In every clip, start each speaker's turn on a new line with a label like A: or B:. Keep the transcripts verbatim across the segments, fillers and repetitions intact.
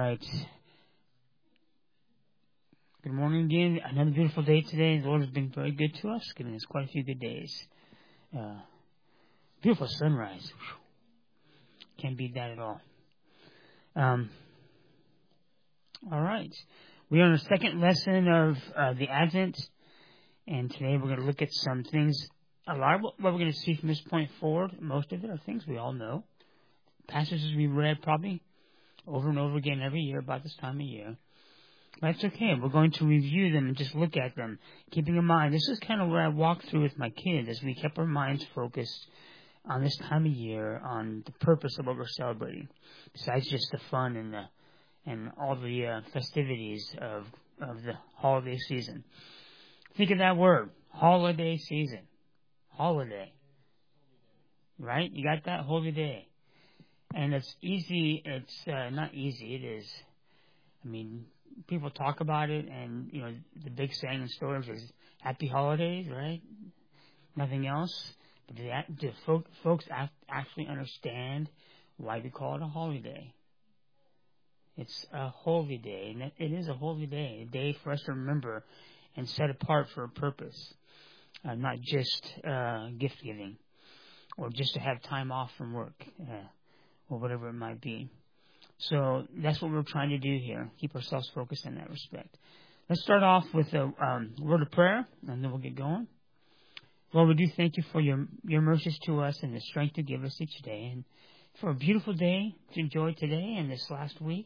A: right. Good morning again. Another beautiful day today. The Lord has been very good to us, giving us quite a few good days. Uh, beautiful sunrise. Whew. Can't beat that at all. Um, all right. We are on the second lesson of uh, the Advent, and today we're going to look at some things. A lot of what we're going to see from this point forward, most of it are things we all know. Passages we read probably over and over again every year about this time of year. That's okay. We're going to review them and just look at them, keeping in mind, this is kind of where I walked through with my kids as we kept our minds focused on this time of year, on the purpose of what we're celebrating, besides just the fun and the and all the uh, festivities of of the holiday season. Think of that word, holiday season. Holiday. Right? You got that? Holiday. And it's easy, it's uh, not easy, it is. I mean, people talk about it, and, you know, the big saying in stores is happy holidays, right? Nothing else. But do, that, do folk, folks actually understand why we call it a holiday? It's a holy day, and it is a holy day, a day for us to remember and set apart for a purpose, uh, not just uh, gift giving or just to have time off from work uh, or whatever it might be. So that's what we're trying to do here, keep ourselves focused in that respect. Let's start off with a um, word of prayer, and then we'll get going. Lord, we do thank you for your, your mercies to us and the strength you give us each day, and for a beautiful day to enjoy today and this last week.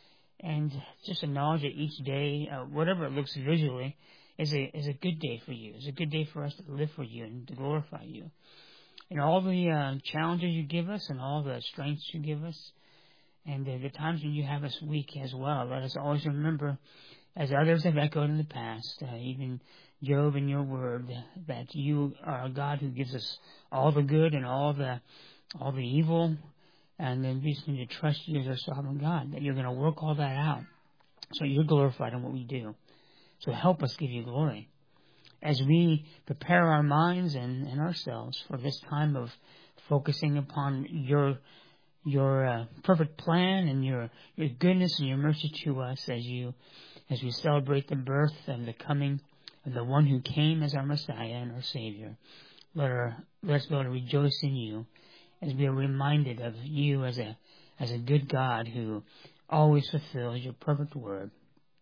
A: And just acknowledge that each day, uh, whatever it looks visually, is a is a good day for you. It's a good day for us to live for you and to glorify you. And all the uh, challenges you give us and all the strengths you give us, and uh, the times when you have us weak as well, let us always remember, as others have echoed in the past, uh, even Job in your word, that you are a God who gives us all the good and all the all the evil. And then we just need to trust you as our sovereign God, that you're going to work all that out so you're glorified in what we do. So help us give you glory as we prepare our minds and, and ourselves for this time of focusing upon your your uh, perfect plan and your your goodness and your mercy to us as you as we celebrate the birth and the coming of the one who came as our Messiah and our Savior. Let, our, let us be able to rejoice in you, as we are reminded of you as a as a good God who always fulfills your perfect word,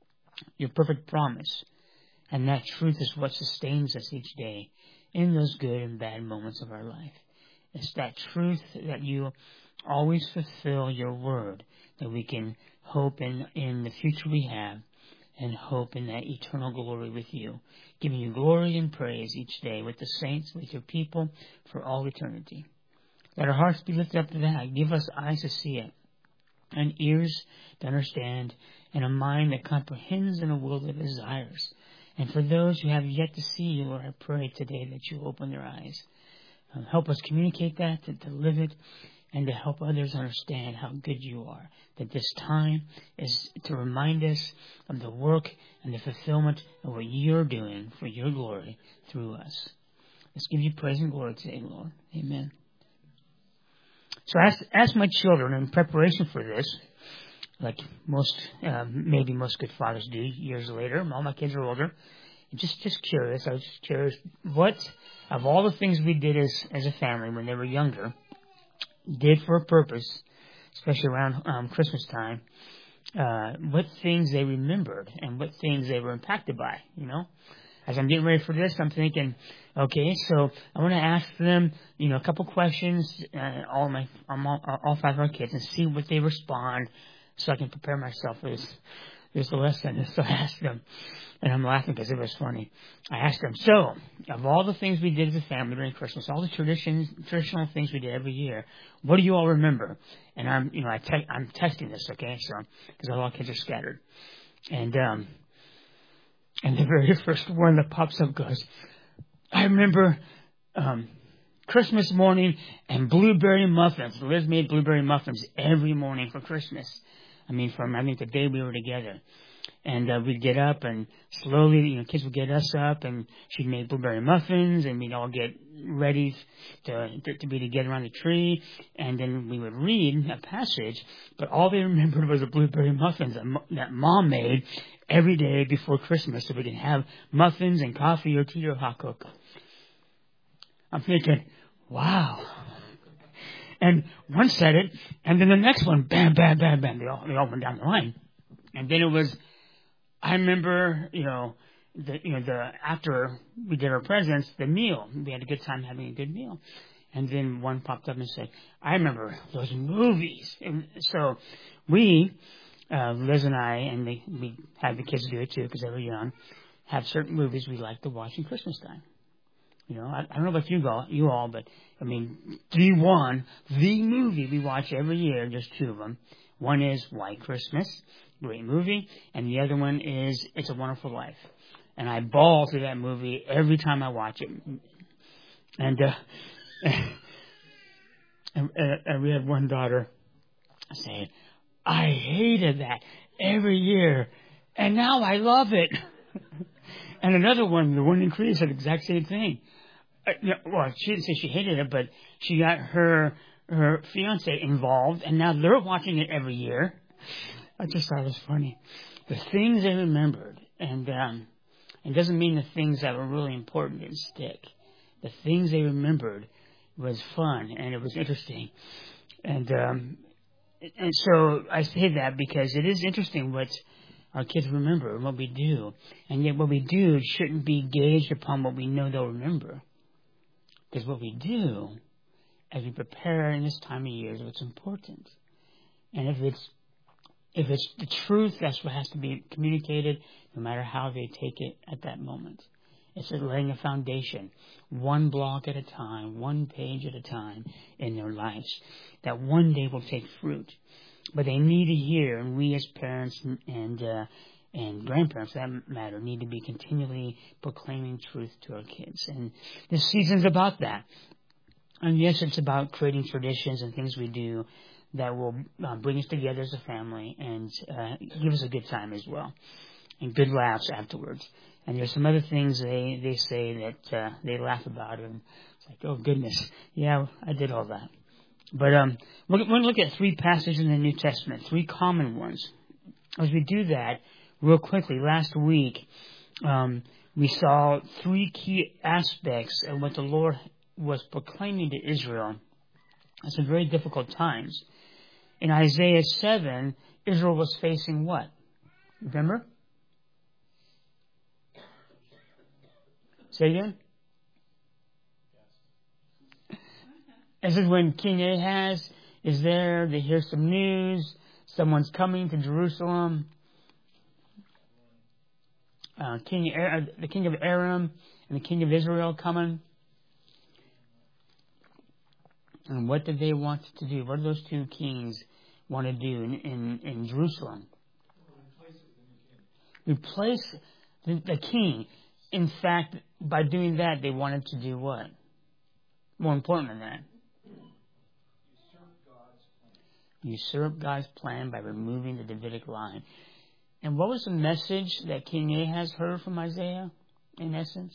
A: your perfect promise. And that truth is what sustains us each day in those good and bad moments of our life. It's that truth that you always fulfill your word, that we can hope in, in the future we have and hope in that eternal glory with you, giving you glory and praise each day with the saints, with your people for all eternity. Let our hearts be lifted up to that. Give us eyes to see it, and ears to understand, and a mind that comprehends, and a will that desires. And for those who have yet to see you, Lord, I pray today that you open their eyes. Um, help us communicate that, to, to live it, and to help others understand how good you are. That this time is to remind us of the work and the fulfillment of what you're doing for your glory through us. Let's give you praise and glory today, Lord. Amen. So I asked, asked my children in preparation for this, like most, uh, maybe most good fathers do years later. All my kids are older. Just, just curious. I was just curious. What, of all the things we did as, as a family when they were younger, did for a purpose, especially around um, Christmas time, uh, what things they remembered and what things they were impacted by, you know? As I'm getting ready for this, I'm thinking, okay, so I want to ask them, you know, a couple questions, uh, all my, all, all five of our kids, and see what they respond, so I can prepare myself for this, this lesson. So I asked them, and I'm laughing because it was funny. I asked them, so of all the things we did as a family during Christmas, all the traditions, traditional things we did every year, what do you all remember? And I'm, you know, I te- I'm testing this, okay, so because all our kids are scattered, and um. And the very first one that pops up goes, I remember um, Christmas morning and blueberry muffins. Liz made blueberry muffins every morning for Christmas. I mean, from, I think, the day we were together. And uh, we'd get up and slowly, you know, kids would get us up and she'd make blueberry muffins and we'd all get ready to, to, to be together on the tree. And then we would read a passage, but all they remembered was the blueberry muffins that, mo- that Mom made every day before Christmas so we could have muffins and coffee or tea or hot cocoa. I'm thinking, wow. And one said it, and then the next one, bam, bam, bam, bam. They all, they all went down the line. And then it was, I remember, you know, the, you know, the, after we did our presents, the meal. We had a good time having a good meal. And then one popped up and said, I remember those movies. And so we, uh, Liz and I, and they, we had the kids do it too because they were young, have certain movies we like to watch in Christmas time. You know, I, I don't know about you all, you all, but I mean, the one, the movie we watch every year, just two of them. One is White Christmas, great movie, and the other one is It's a Wonderful Life. And I bawl through that movie every time I watch it. And, uh, and, and we had one daughter saying, I hated that every year, and now I love it. And another one, the one in Korea, said the exact same thing. Uh, you know, well, she didn't say she hated it, but she got her her fiance involved, and now they're watching it every year. I just thought it was funny. The things they remembered, and um, it doesn't mean the things that were really important didn't stick. The things they remembered was fun, and it was interesting. And um, and so I say that because it is interesting what our kids remember and what we do. And yet what we do shouldn't be gauged upon what we know they'll remember. Because what we do as we prepare in this time of year is what's important. And if it's if it's the truth, that's what has to be communicated, no matter how they take it at that moment. It's laying a foundation, one block at a time, one page at a time in their lives, that one day will take fruit. But they need to hear, and we as parents and and, uh, and grandparents, for that matter, need to be continually proclaiming truth to our kids. And this season's about that. And yes, it's about creating traditions and things we do that will uh, bring us together as a family and uh, give us a good time as well, and good laughs afterwards. And there's some other things they, they say that uh, they laugh about, and it's like, oh goodness, yeah, I did all that. But um, we're going to look at three passages in the New Testament, three common ones. As we do that, real quickly, last week um, we saw three key aspects of what the Lord was proclaiming to Israel at some very difficult times. In Isaiah seven, Israel was facing what? Remember? Say again? This is when King Ahaz is there. They hear some news. Someone's coming to Jerusalem. Uh, king, the king of Aram and the king of Israel coming. And what did they want to do? What did those two kings want to do in, in, in Jerusalem? Replace the, the king. In fact, by doing that, they wanted to do what? More important than that. Usurp God's plan by removing the Davidic line. And what was the message that King Ahaz heard from Isaiah, in essence?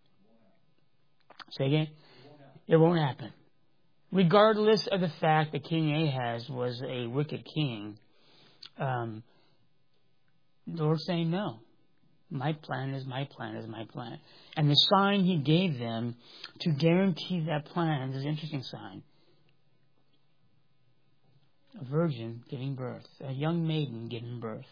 A: Say again? It won't happen. Regardless of the fact that King Ahaz was a wicked king, um, the Lord's saying, no. My plan is my plan is my plan. And the sign He gave them to guarantee that plan is an interesting sign. A virgin giving birth, a young maiden giving birth.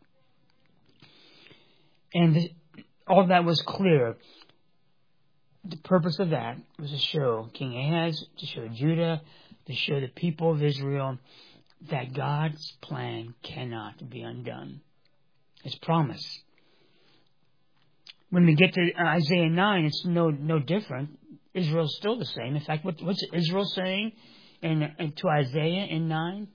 A: And all that was clear. The purpose of that was to show King Ahaz, to show Judah, to show the people of Israel that God's plan cannot be undone. His promise. When we get to Isaiah nine, it's no no different. Israel's still the same. In fact, what, what's Israel saying in, in to Isaiah in nine?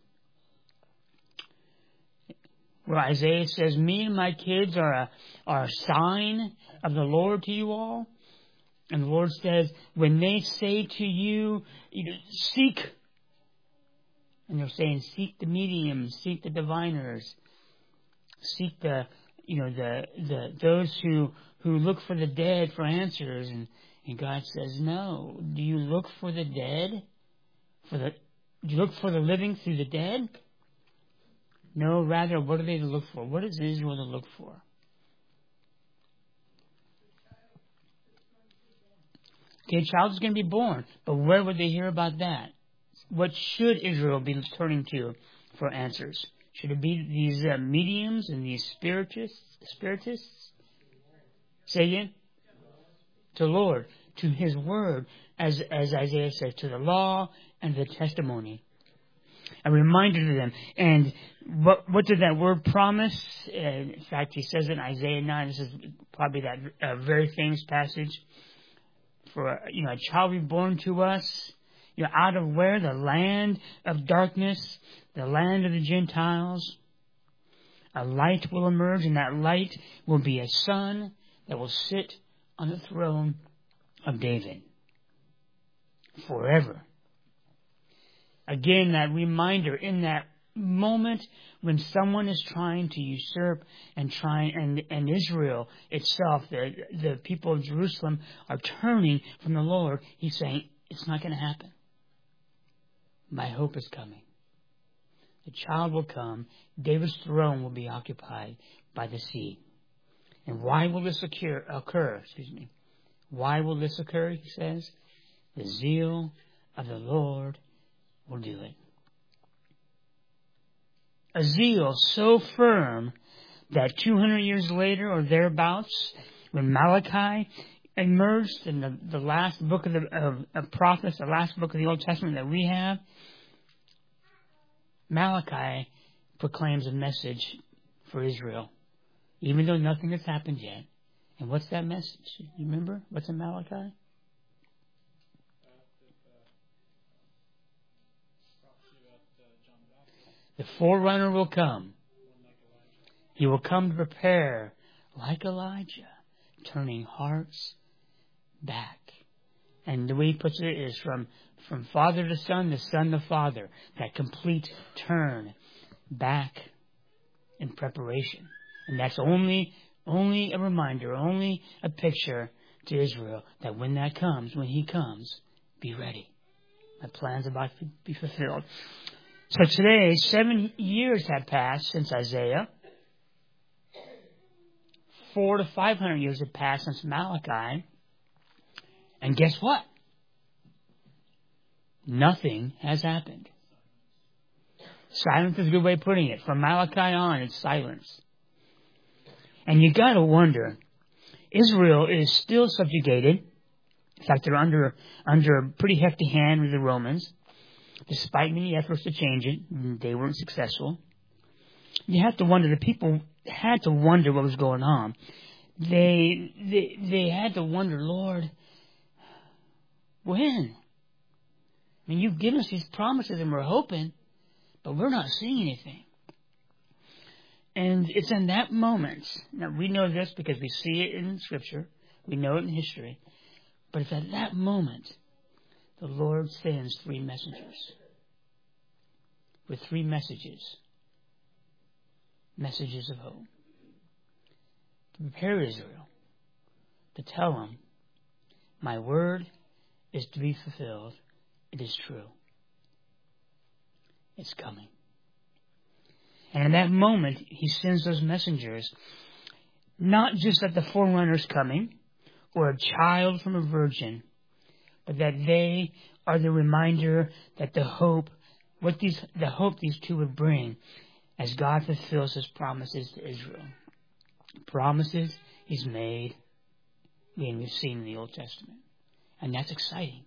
A: Where Isaiah says, me and my kids are a, are a sign of the Lord to you all. And the Lord says, when they say to you, you know, seek, and they're saying, seek the mediums, seek the diviners, seek the you know, the the those who who look for the dead for answers, and, and God says, no. Do you look for the dead? For the do you look for the living through the dead? No, rather, what are they to look for? What is Israel to look for? Okay, a child is going to be born, but where would they hear about that? What should Israel be turning to for answers? Should it be these uh, mediums and these spiritists? Spiritists? Say again? To Lord, to His Word, as as Isaiah says, to the law and the testimony. A reminder to them. And what what did that word promise? Uh, in fact, he says in Isaiah nine, this is probably that uh, very famous passage. For, you know, a child will be born to us. You know, out of where? The land of darkness, the land of the Gentiles. A light will emerge, and that light will be a son that will sit on the throne of David forever. Again, that reminder in that moment when someone is trying to usurp and try and and Israel itself, the the people of Jerusalem are turning from the Lord. He's saying, it's not going to happen. My hope is coming. The child will come. David's throne will be occupied by the seed. And why will this occur? occur excuse me. Why will this occur? He says, the zeal of the Lord will do it. A zeal so firm that two hundred years later or thereabouts, when Malachi emerged in the, the last book of the of, of prophets, the last book of the Old Testament that we have, Malachi proclaims a message for Israel, even though nothing has happened yet. And what's that message? You remember? What's in Malachi? The forerunner will come. He will come to prepare like Elijah, turning hearts back. And the way he puts it is from, from father to son, the son to father. That complete turn back in preparation. And that's only, only a reminder, only a picture to Israel that when that comes, when he comes, be ready. My plan's about to be fulfilled. So today, seven years have passed since Isaiah. Four to five hundred years have passed since Malachi. And guess what? Nothing has happened. Silence is a good way of putting it. From Malachi on, it's silence. And you got to wonder, Israel is still subjugated. In fact, they're under under a pretty hefty hand with the Romans. Despite many efforts to change it, they weren't successful. You have to wonder, the people had to wonder what was going on. They they they had to wonder, Lord, when? I mean, you've given us these promises and we're hoping, but we're not seeing anything. And it's in that moment, now we know this because we see it in Scripture, we know it in history, but it's at that moment the Lord sends three messengers with three messages, messages of hope, to prepare Israel, to tell them, my word is to be fulfilled. It is true. It's coming. And in that moment, he sends those messengers, not just that the forerunner's coming, or a child from a virgin, but that they are the reminder that the hope, what these, the hope these two would bring as God fulfills His promises to Israel. Promises He's made, and we've seen in the Old Testament. And that's exciting.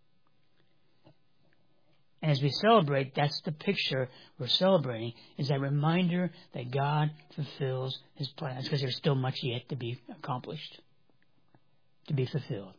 A: And as we celebrate, that's the picture we're celebrating, is that reminder that God fulfills His plans, because there's still much yet to be accomplished, to be fulfilled.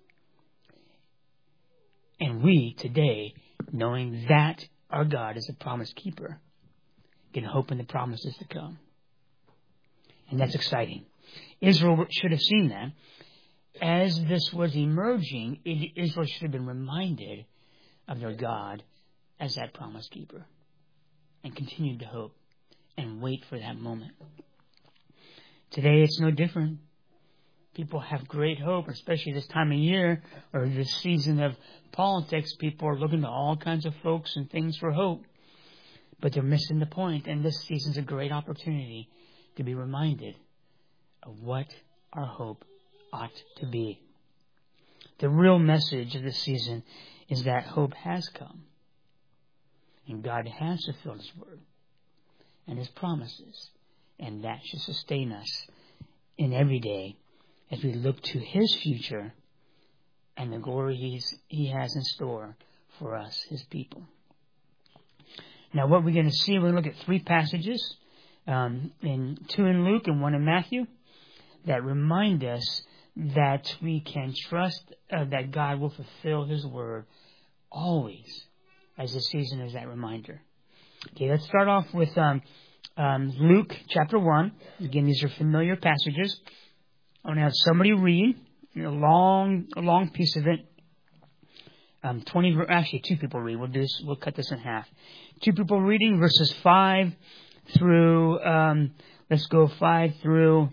A: And we, today, knowing that our God is a promise keeper, can hope in the promises to come. And that's exciting. Israel should have seen that. As this was emerging, Israel should have been reminded of their God as that promise keeper, and continued to hope and wait for that moment. Today it's no different. People have great hope, especially this time of year or this season of politics. People are looking to all kinds of folks and things for hope. But they're missing the point. And this season's a great opportunity to be reminded of what our hope ought to be. The real message of this season is that hope has come. And God has fulfilled His word and His promises. And that should sustain us in every day as we look to His future and the glory he's, He has in store for us, His people. Now, what we're going to see, we're going to look at three passages, um, in two in Luke and one in Matthew, that remind us that we can trust uh, that God will fulfill His word always, as the season is that reminder. Okay, let's start off with um, um, Luke chapter one. Again, these are familiar passages. I want to have somebody read a long, a long piece of it. Um, twenty, actually, two people read. We'll do this, we'll cut this in half. Two people reading verses five through. Um, let's go five through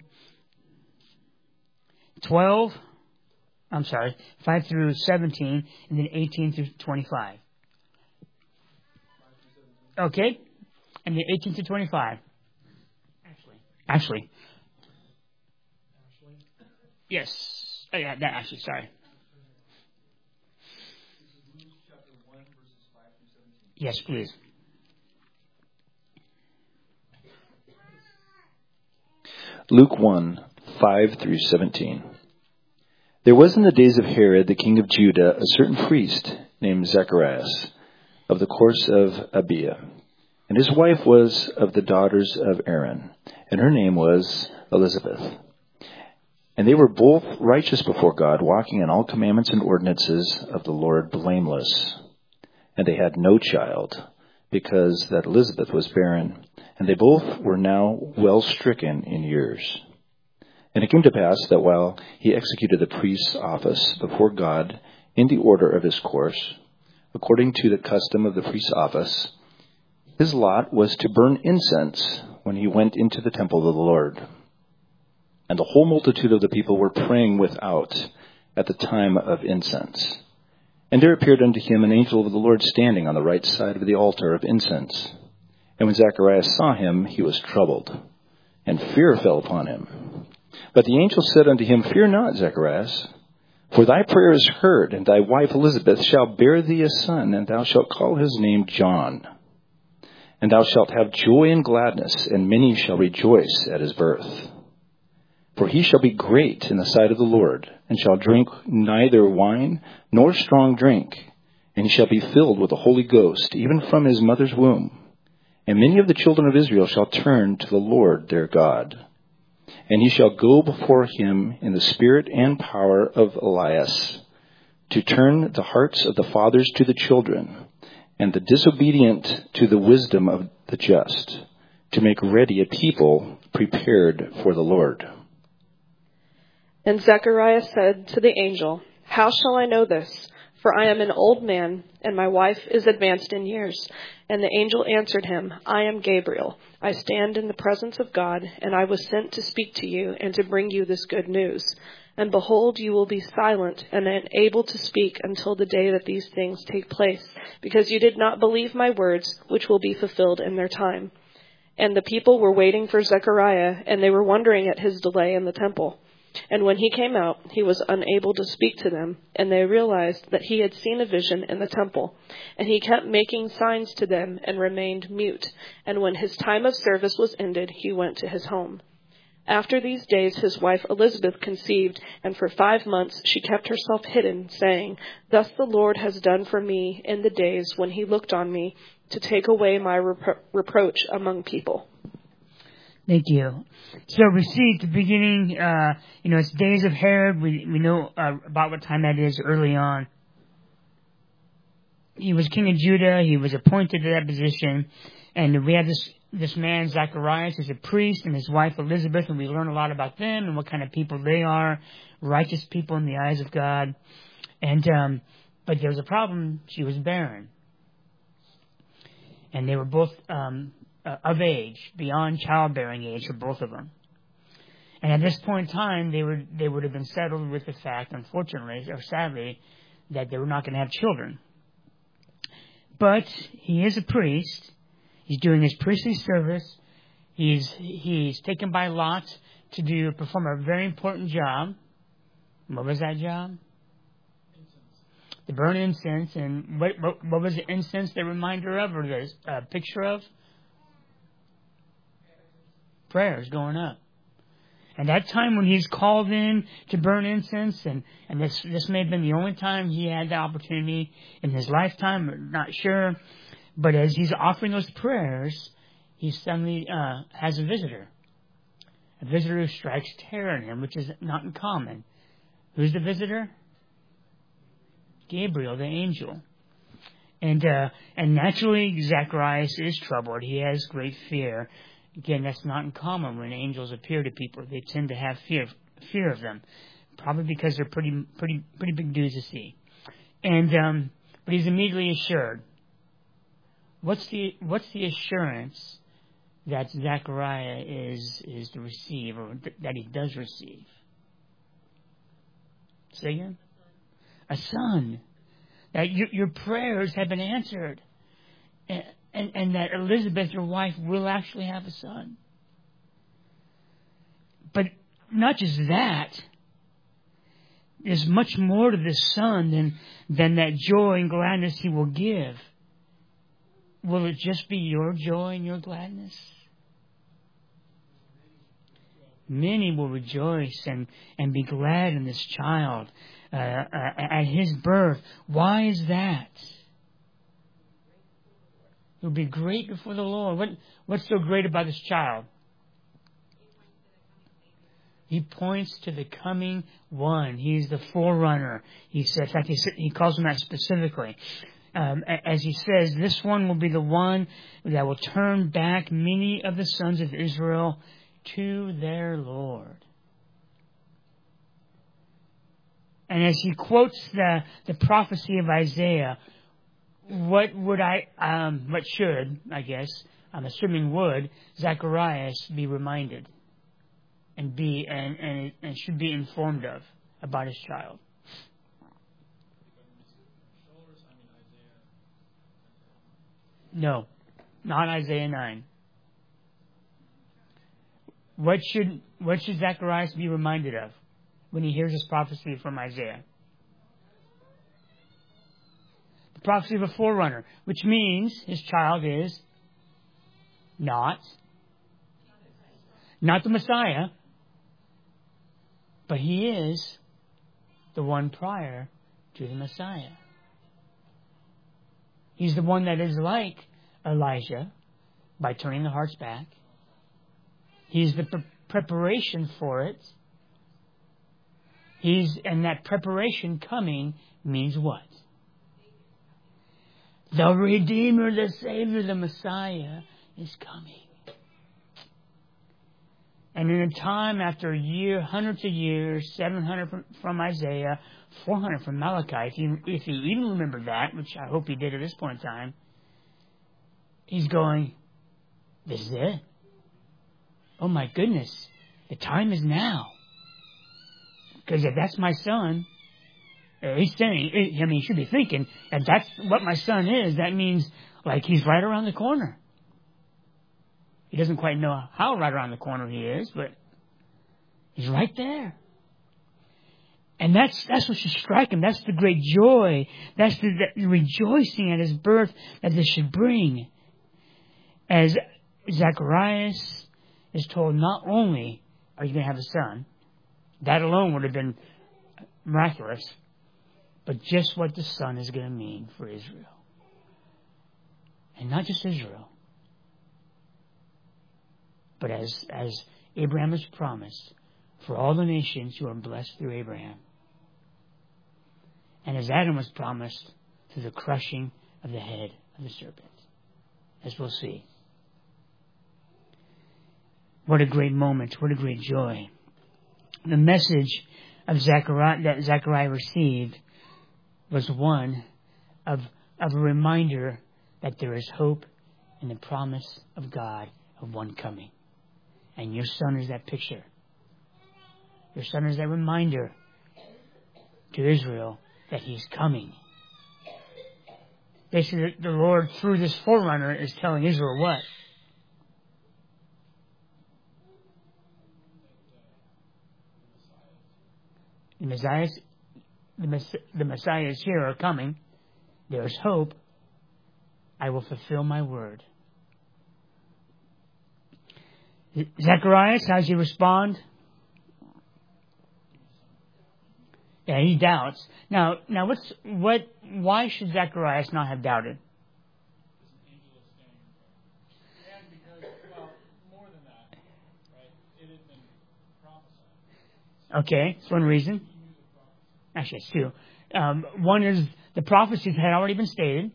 A: twelve. I'm sorry, five through seventeen, and then eighteen through twenty-five. Okay, and then eighteen through twenty-five. Ashley. Ashley. Yes. Oh, yeah, that actually, sorry. Yes, please.
B: Luke one, five through seventeen. There was in the days of Herod, the king of Judah, a certain priest named Zacharias, of the course of Abiah. And his wife was of the daughters of Aaron, and her name was Elizabeth. And they were both righteous before God, walking in all commandments and ordinances of the Lord blameless. And they had no child, because that Elizabeth was barren, and they both were now well stricken in years. And it came to pass that while he executed the priest's office before God in the order of his course, according to the custom of the priest's office, his lot was to burn incense when he went into the temple of the Lord. And the whole multitude of the people were praying without at the time of incense. And there appeared unto him an angel of the Lord standing on the right side of the altar of incense. And when Zacharias saw him, he was troubled, and fear fell upon him. But the angel said unto him, Fear not, Zacharias, for thy prayer is heard, and thy wife Elizabeth shall bear thee a son, and thou shalt call his name John. And thou shalt have joy and gladness, and many shall rejoice at his birth. For he shall be great in the sight of the Lord, and shall drink neither wine nor strong drink, and he shall be filled with the Holy Ghost, even from his mother's womb. And many of the children of Israel shall turn to the Lord their God. And he shall go before him in the spirit and power of Elias, to turn the hearts of the fathers to the children, and the disobedient to the wisdom of the just, to make ready a people prepared for the Lord.
C: And Zechariah said to the angel, How shall I know this? For I am an old man, and my wife is advanced in years. And the angel answered him, I am Gabriel. I stand in the presence of God, and I was sent to speak to you and to bring you this good news. And behold, you will be silent and unable to speak until the day that these things take place, because you did not believe my words, which will be fulfilled in their time. And the people were waiting for Zechariah, and they were wondering at his delay in the temple. And when he came out, he was unable to speak to them, and they realized that he had seen a vision in the temple. And he kept making signs to them and remained mute. And when his time of service was ended, he went to his home. After these days, his wife Elizabeth conceived, and for five months she kept herself hidden, saying, Thus the Lord has done for me in the days when he looked on me to take away my repro- reproach among people.
A: Thank you. So we see at the beginning, uh, you know, it's days of Herod. We we know uh, about what time that is early on. He was king of Judah. He was appointed to that position. And we have this, this man, Zacharias, who's a priest, and his wife, Elizabeth, and we learn a lot about them and what kind of people they are, righteous people in the eyes of God. And um, but there was a problem. She was barren. And they were both... Um, Uh, of age, beyond childbearing age for both of them. And at this point in time, they would they would have been settled with the fact, unfortunately or sadly, that they were not going to have children. But he is a priest. He's doing his priestly service. He's he's taken by Lot to do perform a very important job. What was that job? Incense. To burn incense. And what, what what was the incense the reminder of, or the uh, picture of? Prayers going up. And that time when he's called in to burn incense, and, and this this may have been the only time he had the opportunity in his lifetime, I'm not sure. But as he's offering those prayers, he suddenly uh, has a visitor. A visitor who strikes terror in him, which is not uncommon. Who's the visitor? Gabriel, the angel. And uh, and naturally, Zacharias is troubled. He has great fear. Again, that's not uncommon when angels appear to people. They tend to have fear fear of them, probably because they're pretty pretty pretty big dudes to see. And um, but he's immediately assured. What's the what's the assurance that Zechariah is is to receive, or th- that he does receive? Say again? A son. That your, your prayers have been answered. And, and, and that Elizabeth, your wife, will actually have a son. But not just that. There's much more to this son than, than that joy and gladness he will give. Will it just be your joy and your gladness? Many will rejoice and, and be glad in this child uh, uh, at his birth. Why is that? He'll be great before the Lord. What, what's so great about this child? He points to the coming one. He's the forerunner. He says, in fact, he, he calls him that specifically. Um, as he says, this one will be the one that will turn back many of the sons of Israel to their Lord. And as he quotes the, the prophecy of Isaiah, what would I, um, what should, I guess, I'm assuming would, Zacharias be reminded and be, and, and, and should be informed of about his child? No, not Isaiah nine. What should what should Zacharias be reminded of when he hears this prophecy from Isaiah? The prophecy of a forerunner, which means his child is not not the Messiah, but he is the one prior to the Messiah. He's the one that is like Elijah by turning the hearts back. He's the pre- preparation for it. He's, and that preparation coming means what? The Redeemer, the Savior, the Messiah is coming. And in a time after a year, hundreds of years, seven hundred from, from Isaiah, four hundred from Malachi, if you, if you even remember that, which I hope you did at this point in time, he's going, this is it. Oh my goodness, the time is now. Because if that's my son, uh, he's saying, I mean, he should be thinking, if that's what my son is, that means like he's right around the corner. He doesn't quite know how right around the corner he is, but he's right there. And that's that's what should strike him. That's the great joy. That's the, the rejoicing at his birth that this should bring. As Zacharias is told, not only are you going to have a son, that alone would have been miraculous, but just what the son is going to mean for Israel. And not just Israel, but as, as Abraham has promised, for all the nations who are blessed through Abraham. And as Adam was promised, through the crushing of the head of the serpent. As we'll see. What a great moment. What a great joy. The message of Zechariah, that Zechariah received was one of, of a reminder that there is hope in the promise of God of one coming. And your son is that picture. Your son is a reminder to Israel that he's coming. Basically, the Lord, through this forerunner, is telling Israel what? The Messiah, the, Mess- the Messiahs here are coming. There's hope. I will fulfill my word. Zacharias, how does he respond? Yeah, he doubts. Now, now, what's what? Why should Zacharias not have doubted?
D: Yeah, because, well, more than that, right? It had been prophesied.
A: Okay, that's one reason. Actually, it's two. Um, one is the prophecies had already been stated.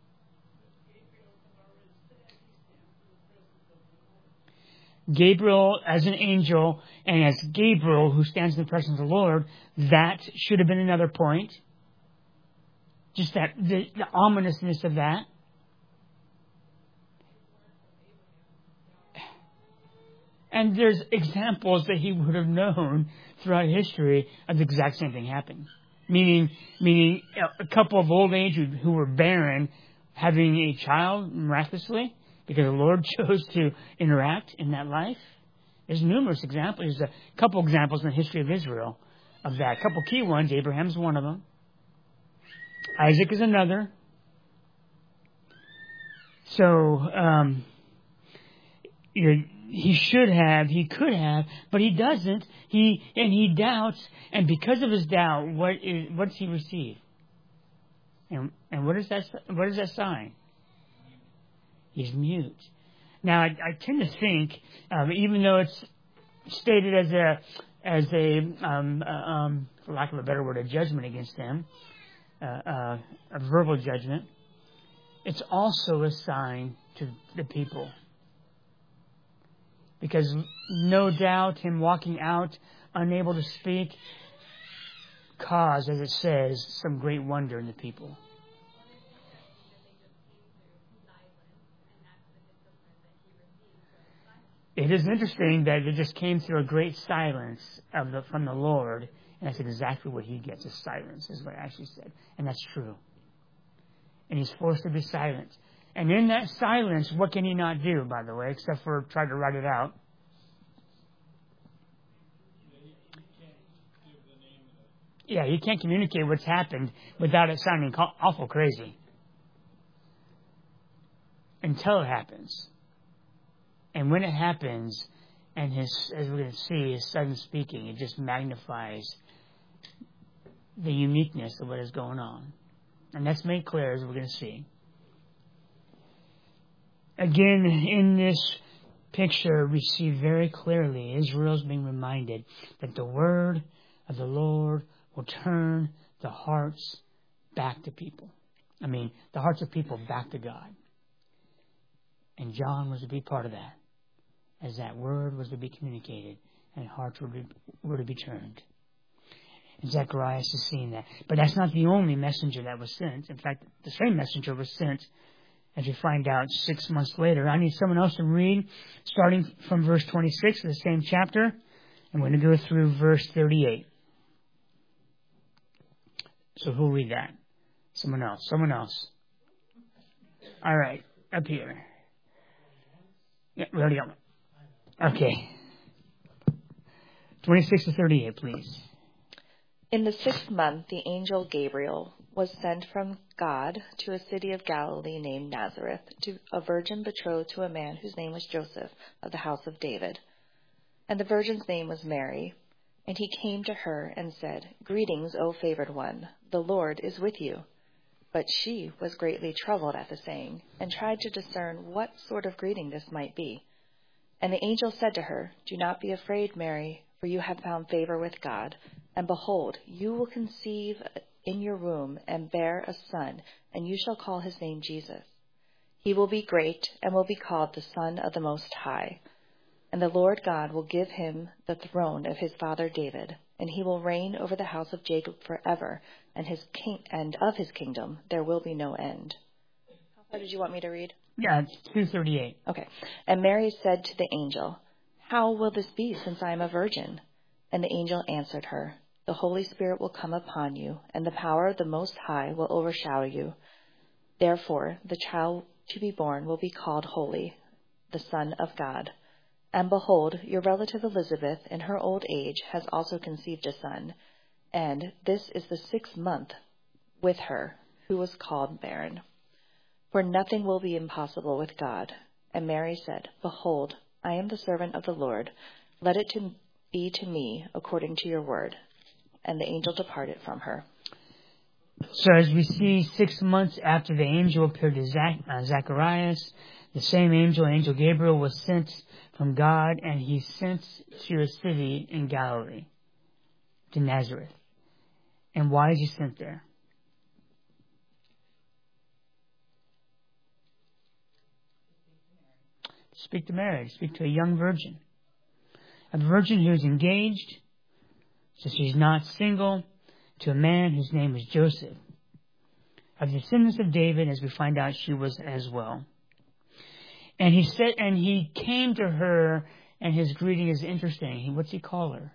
A: Gabriel as an angel and as Gabriel who stands in the presence of the Lord, that should have been another point. Just that, the, the ominousness of that. And there's examples that he would have known throughout history of the exact same thing happening. Meaning, meaning a couple of old age who, who were barren having a child miraculously because the Lord chose to interact in that life. There's numerous examples. There's a couple examples in the history of Israel of that. A couple key ones. Abraham's one of them. Isaac is another. So, um, you know, he should have, he could have, but he doesn't. He and he doubts, and because of his doubt, what is what does he receive? And and what is that? What is that sign? He's mute. Now, I, I tend to think, um, even though it's stated as a as a um, uh, um, for lack of a better word, a judgment against him, uh, uh, a verbal judgment, it's also a sign to the people. Because no doubt him walking out, unable to speak, caused, as it says, some great wonder in the people. It is interesting that it just came through a great silence of the, from the Lord, and that's exactly what he gets, is silence, is what it actually said. And that's true. And he's forced to be silent. And in that silence, what can he not do, by the way, except for try to write it out? Yeah, he can't communicate what's happened without it sounding awful crazy. Until it happens. And when it happens, and his, as we're going to see, his sudden speaking, it just magnifies the uniqueness of what is going on. And that's made clear, as we're going to see. Again, in this picture, we see very clearly Israel's being reminded that the word of the Lord will turn the hearts back to people. I mean, the hearts of people back to God. And John was to be part of that, as that word was to be communicated and hearts were to, were to be turned. And Zacharias is seeing that. But that's not the only messenger that was sent. In fact, the same messenger was sent, as we find out six months later. I need someone else to read, starting from verse twenty-six of the same chapter. I'm going to go through verse thirty-eight. So who'll read that? Someone else. Someone else. All right. Up here. Yeah, we already got one. Okay. twenty-six to thirty-eight, please.
E: In the sixth month, the angel Gabriel was sent from God to a city of Galilee named Nazareth, to a virgin betrothed to a man whose name was Joseph, of the house of David. And the virgin's name was Mary. And he came to her and said, "Greetings, O favored one, the Lord is with you." But she was greatly troubled at the saying, and tried to discern what sort of greeting this might be. And the angel said to her, "Do not be afraid, Mary, for you have found favor with God. And behold, you will conceive in your womb and bear a son, and you shall call his name Jesus. He will be great and will be called the Son of the Most High. And the Lord God will give him the throne of his father David, and he will reign over the house of Jacob forever, and his king and of his kingdom there will be no end." How far did you want me to read?
A: Yeah, it's two thirty-eight.
E: Okay. And Mary said to the angel, "How will this be, since I am a virgin?" And the angel answered her, "The Holy Spirit will come upon you, and the power of the Most High will overshadow you. Therefore, the child to be born will be called Holy, the Son of God. And behold, your relative Elizabeth, in her old age, has also conceived a son, and this is the sixth month with her, who was called barren. For nothing will be impossible with God." And Mary said, "Behold, I am the servant of the Lord. Let it to be to me according to your word." And the angel departed from her.
A: So as we see, six months after the angel appeared to Zac- uh, Zacharias, the same angel, Angel Gabriel, was sent from God, and he's sent to a city in Galilee, to Nazareth. And why is he sent there? Speak to Mary, speak to a young virgin. A virgin who is engaged, so she's not single, to a man whose name was Joseph. Of the descendants of David, as we find out, she was as well. And he said, and he came to her, and his greeting is interesting. He, what's he call her?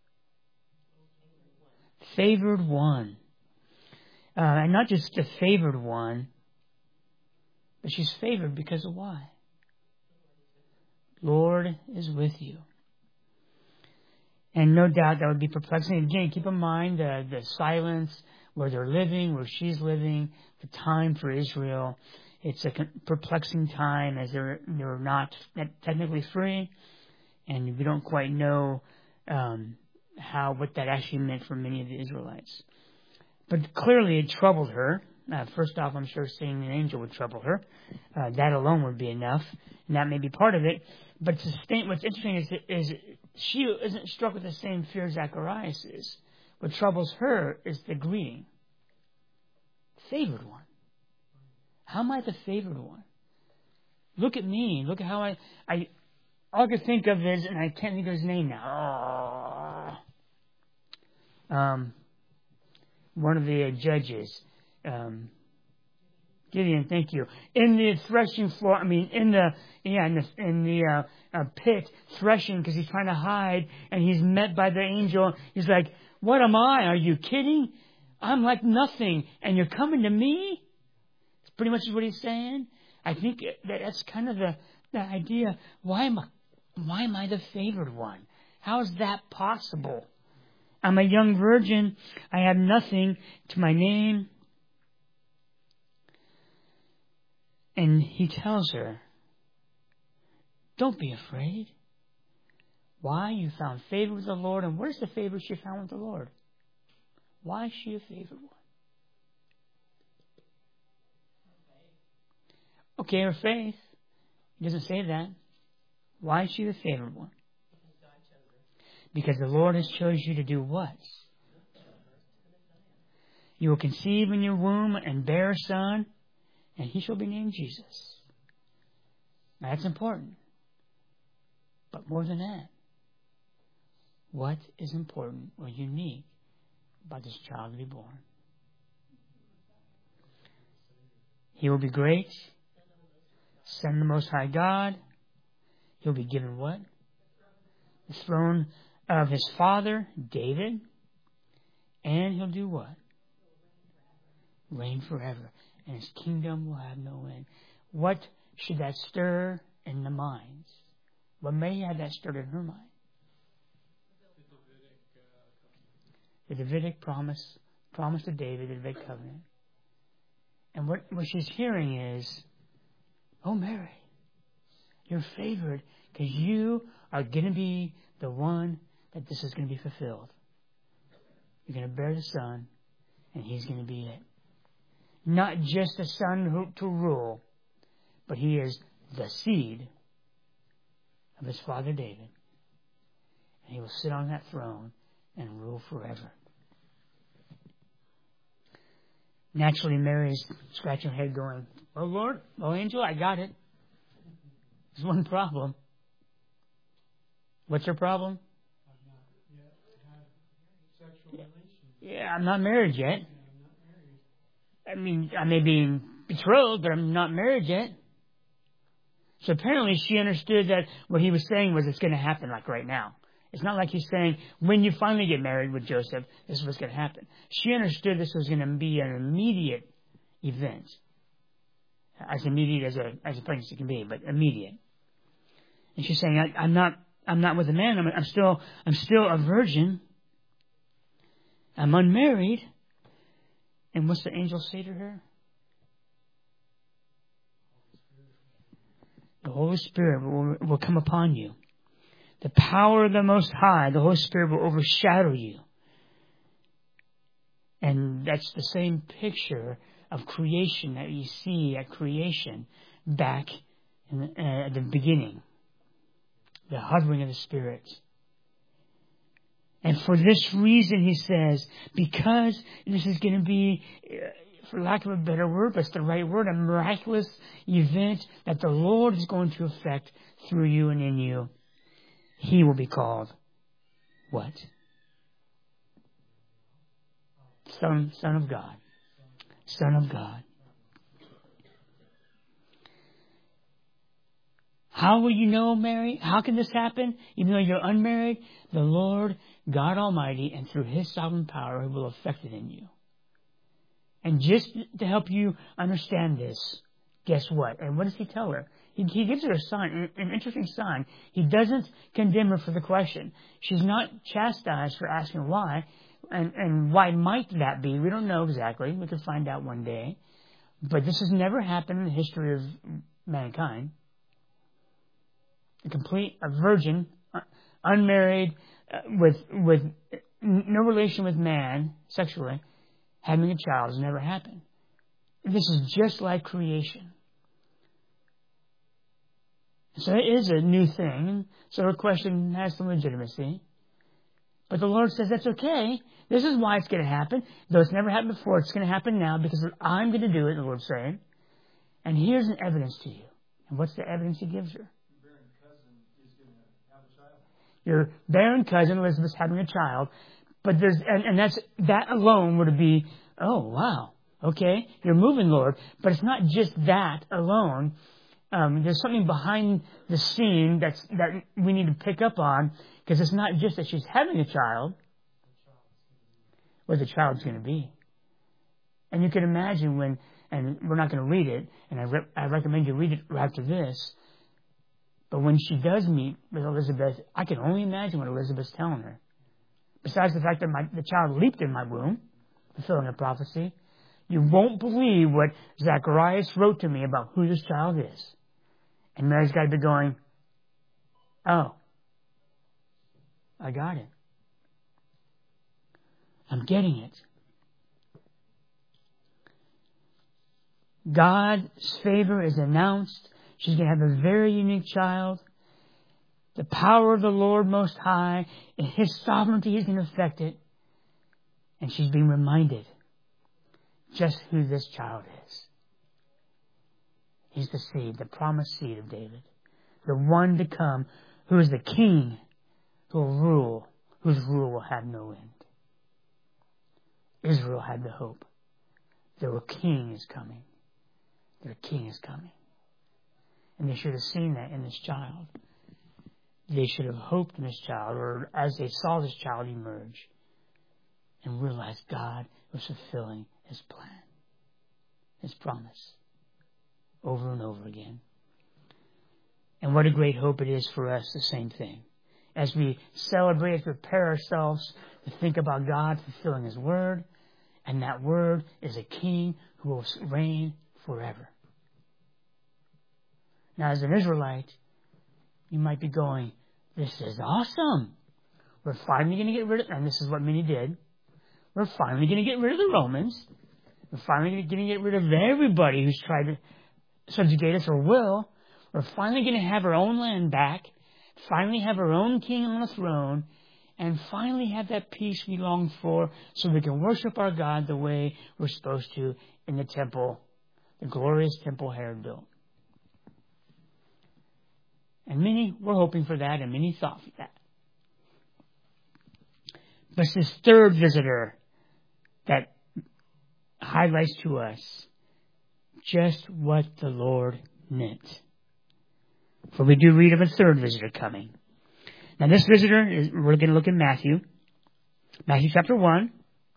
A: Favored one. Uh, and not just a favored one, but she's favored because of why? Lord is with you. And no doubt that would be perplexing. Again, keep in mind the, the silence, where they're living, where she's living, the time for Israel. It's a perplexing time, as they're, they're not technically free, and we don't quite know um, how what that actually meant for many of the Israelites. But clearly it troubled her. Uh, first off, I'm sure seeing an angel would trouble her. Uh, that alone would be enough, and that may be part of it. But to sustain, what's interesting is, is she isn't struck with the same fear Zacharias is. What troubles her is the greeting. Favored one. How am I the favored one? Look at me. Look at how I... I all I could think of is, and I can't think of his name now. Um, one of the uh, judges. Um, Gideon, thank you. In the threshing floor, I mean, in the, yeah, in the, in the uh, uh, pit, threshing, because he's trying to hide, and he's met by the angel. He's like, "What am I? Are you kidding? I'm like nothing, and you're coming to me?" It's pretty much what he's saying. I think that that's kind of the, the idea. Why am I, why am I the favored one? How is that possible? I'm a young virgin. I have nothing to my name. And he tells her, "Don't be afraid. Why? You found favor with the Lord." And what is the favor she found with the Lord? Why is she a favored one? Okay, her faith. He doesn't say that. Why is she the favored one? Because the Lord has chosen you to do what? You will conceive in your womb and bear a son, and he shall be named Jesus. Now, that's important. But more than that, what is important or unique about this child to be born? He will be great, Son of the Most High God. He'll be given what? The throne of his father, David. And he'll do what? Reign forever. And his kingdom will have no end. What should that stir in the minds? What may have that stirred in her mind? The Davidic promise, promise to David, the Davidic covenant. And what, what she's hearing is, "Oh, Mary, you're favored because you are going to be the one that this is going to be fulfilled. You're going to bear the son, and he's going to be it. Not just a son who, to rule, but he is the seed of his father David. And he will sit on that throne and rule forever." Naturally, Mary's scratching her head going, "Oh, Lord, oh, angel, I got it. There's one problem." What's her problem?
D: I've not yet had sexual relations.
A: Yeah, I'm not married yet.
D: Yeah, I'm not married.
A: I mean, I may be betrothed, but I'm not married yet. So apparently she understood that what he was saying was it's going to happen like right now. It's not like he's saying, when you finally get married with Joseph, this is what's going to happen. She understood this was going to be an immediate event. As immediate as a, as a pregnancy can be, but immediate. And she's saying, I, I'm not, I'm not with a man. I'm, I'm still, I'm still a virgin. I'm unmarried. And what's the angel say to her? The Holy Spirit will, will come upon you. The power of the Most High, the Holy Spirit will overshadow you. And that's the same picture of creation that you see at creation back in the, uh, at the beginning. The hovering of the Spirit. And for this reason, he says, because this is going to be, for lack of a better word, but it's the right word, a miraculous event that the Lord is going to effect through you and in you, he will be called what? Son, Son of God. Son of God. How will you know, Mary? How can this happen? Even though you're unmarried, the Lord, God Almighty, and through His sovereign power, will effect it in you. And just to help you understand this, guess what? And what does He tell her? He, he gives her a sign, an interesting sign. He doesn't condemn her for the question. She's not chastised for asking why. And, and why might that be? We don't know exactly. We could find out one day. But this has never happened in the history of mankind. A complete, a virgin, unmarried, uh, with with no relation with man, sexually, having a child has never happened. This is just like creation. So it is a new thing. So her question has some legitimacy. But the Lord says, that's okay. This is why it's going to happen. Though it's never happened before, it's going to happen now because I'm going to do it, the Lord's saying. And here's an evidence to you. And what's the evidence He gives her? Your barren cousin Elizabeth's having a child. But there's, and, and that's, that alone would be, oh, wow. Okay. You're moving, Lord. But it's not just that alone. Um, there's something behind the scene that's, that we need to pick up on. Because it's not just that she's having a child, what the child's going to be. And you can imagine when, and we're not going to read it, and I, re- I recommend you read it after this, but when she does meet with Elizabeth, I can only imagine what Elizabeth's telling her. Besides the fact that my, the child leaped in my womb, fulfilling a prophecy, you won't believe what Zacharias wrote to me about who this child is. And Mary's got to be going, oh, I got it. I'm getting it. God's favor is announced. She's going to have a very unique child. The power of the Lord Most High, in His sovereignty, is going to affect it. And she's being reminded just who this child is. He's the seed, the promised seed of David. The one to come, who is the king who will rule, whose rule will have no end. Israel had the hope. Their king is coming. Their king is coming. And they should have seen that in this child. They should have hoped in this child, or as they saw this child emerge, and realized God was fulfilling His plan, His promise, over and over again. And what a great hope it is for us, the same thing. As we celebrate, prepare ourselves to think about God fulfilling His word, and that word is a king who will reign forever. Now, as an Israelite, you might be going, this is awesome. We're finally going to get rid of, and this is what many did, we're finally going to get rid of the Romans. We're finally going to get rid of everybody who's tried to subjugate us or will. We're finally going to have our own land back, finally have our own king on the throne, and finally have that peace we long for so we can worship our God the way we're supposed to in the temple, the glorious temple Herod built. And many were hoping for that, and many thought for that. But it's this third visitor that highlights to us just what the Lord meant. For we do read of a third visitor coming. Now this visitor, is, we're going to look at Matthew. Matthew chapter one.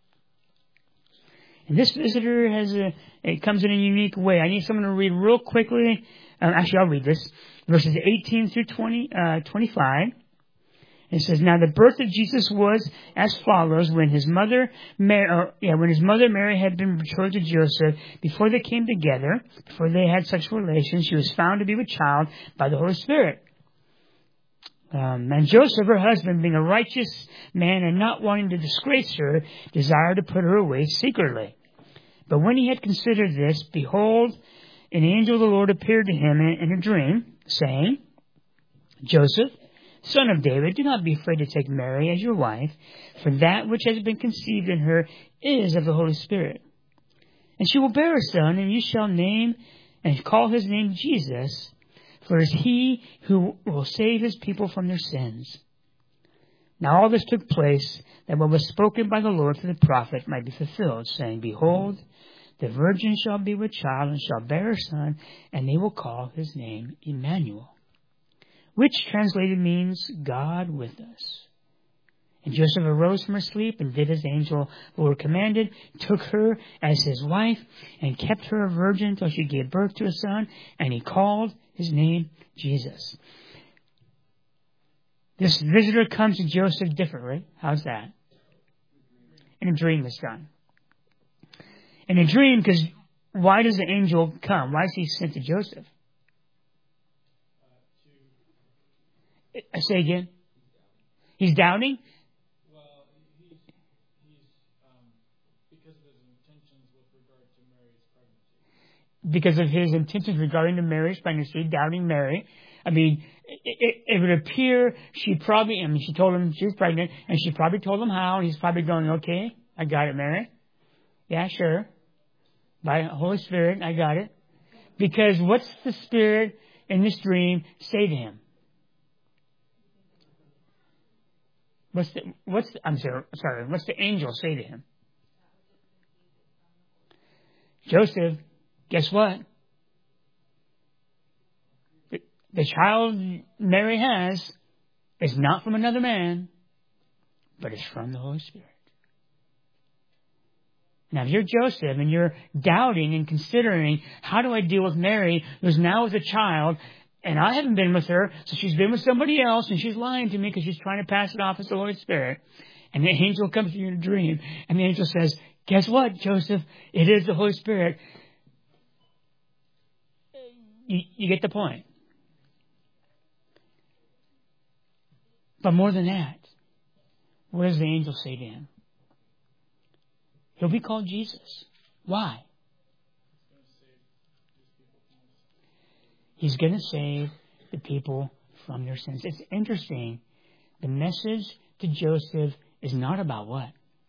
A: And this visitor has a, it comes in a unique way. I need someone to read real quickly. Um, actually, I'll read this. Verses eighteen through twenty, uh, twenty-five. It says, now the birth of Jesus was as follows. When his mother, Mary, or, yeah, when his mother Mary had been betrothed to Joseph, before they came together, before they had sexual relations, she was found to be with child by the Holy Spirit. Um, and Joseph, her husband, being a righteous man and not wanting to disgrace her, desired to put her away secretly. But when he had considered this, behold, an angel of the Lord appeared to him in, in a dream, saying, Joseph, son of David, do not be afraid to take Mary as your wife, for that which has been conceived in her is of the Holy Spirit. And she will bear a son, and you shall name and call his name Jesus, for it is he who will save his people from their sins. Now all this took place, that what was spoken by the Lord through the prophet might be fulfilled, saying, behold, the virgin shall be with child, and shall bear a son, and they will call his name Emmanuel, which translated means God with us. And Joseph arose from her sleep and did as the angel the Lord commanded, took her as his wife, and kept her a virgin until she gave birth to a son, and he called his name Jesus. This visitor comes to Joseph differently. How's that? In a dream this time. In a dream, because why does the angel come? Why is he sent to Joseph? I say again. He's doubting?
D: Well, he's, he's um, because of his intentions with regard to Mary's pregnancy.
A: Because of his intentions regarding to Mary's pregnancy, doubting Mary. I mean, it, it, it would appear she probably, I mean, she told him she was pregnant, and she probably told him how, and he's probably going, okay, I got it, Mary. Yeah, sure. By the Holy Spirit, I got it. Because what's the Spirit in this dream say to him? What's the, what's the, I'm sorry, sorry, what's the angel say to him? Joseph, guess what? The, the child Mary has is not from another man, but it's from the Holy Spirit. Now, if you're Joseph and you're doubting and considering, how do I deal with Mary, who's now with a child, and I haven't been with her, so she's been with somebody else, and she's lying to me because she's trying to pass it off as the Holy Spirit. And the angel comes to you in a dream, and the angel says, guess what, Joseph? It is the Holy Spirit. You, you get the point. But more than that, what does the angel say to him? He'll be called Jesus. Why? He's going to save the people from their sins. It's interesting. The message to Joseph is not about what?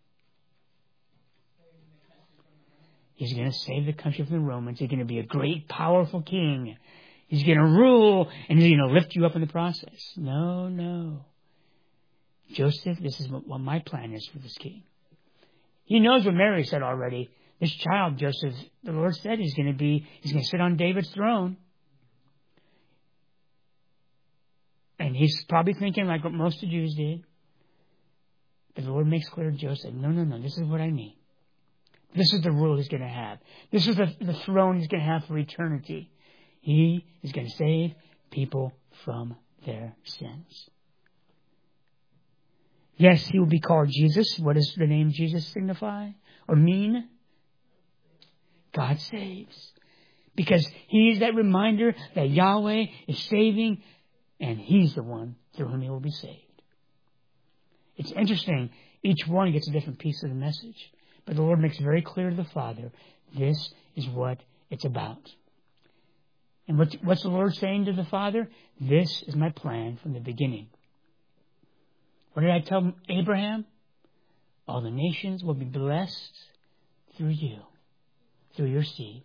A: He's going to save the country from the Romans. He's going to be a great, powerful king. He's going to rule, and he's going to lift you up in the process. No, no. Joseph, this is what my plan is for this king. He knows what Mary said already. This child, Joseph, the Lord said he's going to be, he's going to sit on David's throne. And he's probably thinking like what most of the Jews did. But the Lord makes clear to Joseph, no, no, no, this is what I mean. This is the rule he's going to have. This is the, the throne he's going to have for eternity. He is going to save people from their sins. Yes, he will be called Jesus. What does the name Jesus signify or mean? God saves. Because he is that reminder that Yahweh is saving, and he's the one through whom he will be saved. It's interesting. Each one gets a different piece of the message. But the Lord makes it very clear to the Father, this is what it's about. And what's, what's the Lord saying to the Father? This is my plan from the beginning. What did I tell Abraham? All the nations will be blessed through you, through your seed.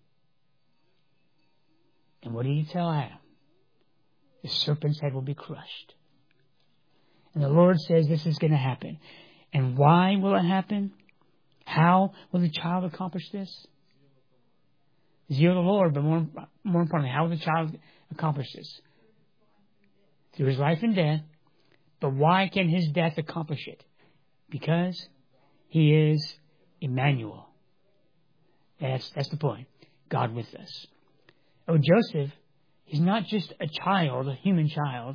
A: And what did he tell Adam? The serpent's head will be crushed. And the Lord says this is going to happen. And why will it happen? How will the child accomplish this? Zeal of the Lord, but more, more importantly, how will the child accomplish this? Through his life and death, But why can his death accomplish it? Because he is Emmanuel. That's, that's the point. God with us. Oh, Joseph, he's not just a child, a human child.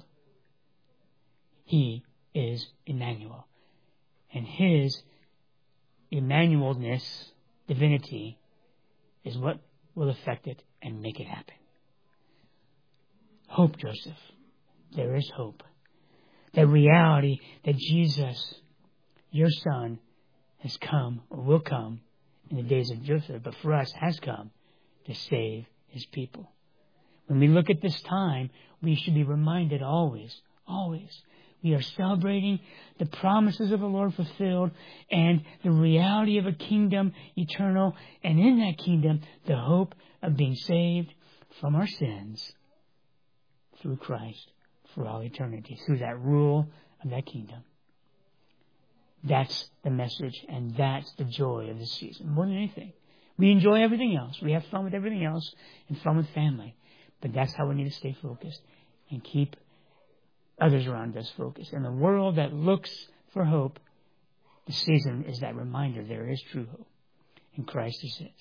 A: He is Emmanuel. And his Emmanuelness, divinity, is what will affect it and make it happen. Hope, Joseph. There is hope. The reality that Jesus, your son, has come or will come in the days of Joseph, but for us has come to save his people. When we look at this time, we should be reminded always, always, we are celebrating the promises of the Lord fulfilled and the reality of a kingdom eternal, and in that kingdom, the hope of being saved from our sins through Christ for all eternity, through that rule of that kingdom. That's the message, and that's the joy of this season, more than anything. We enjoy everything else. We have fun with everything else and fun with family. But that's how we need to stay focused and keep others around us focused. In a world that looks for hope, the season is that reminder there is true hope. And Christ is it.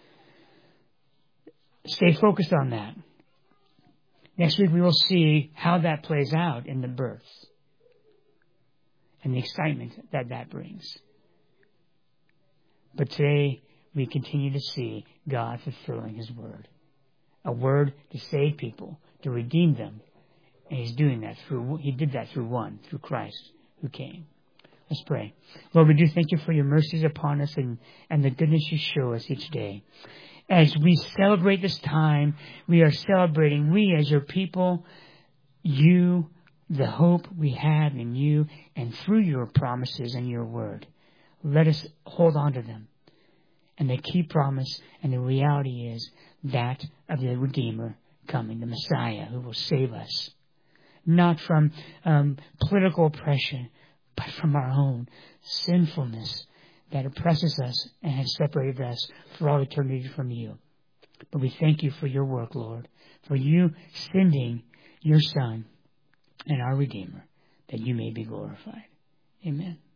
A: Stay focused on that. Next week we will see how that plays out in the birth and the excitement that that brings. But today we continue to see God fulfilling his word. A word to save people, to redeem them. And he's doing that through, he did that through one, through Christ who came. Let's pray. Lord, we do thank you for your mercies upon us and, and the goodness you show us each day. As we celebrate this time, we are celebrating, we as your people, you, the hope we have in you, and through your promises and your word. Let us hold on to them. And the key promise and the reality is that of the Redeemer coming, the Messiah who will save us. Not from um, political oppression, but from our own sinfulness that oppresses us and has separated us for all eternity from you. But we thank you for your work, Lord, for you sending your Son and our Redeemer, that you may be glorified. Amen.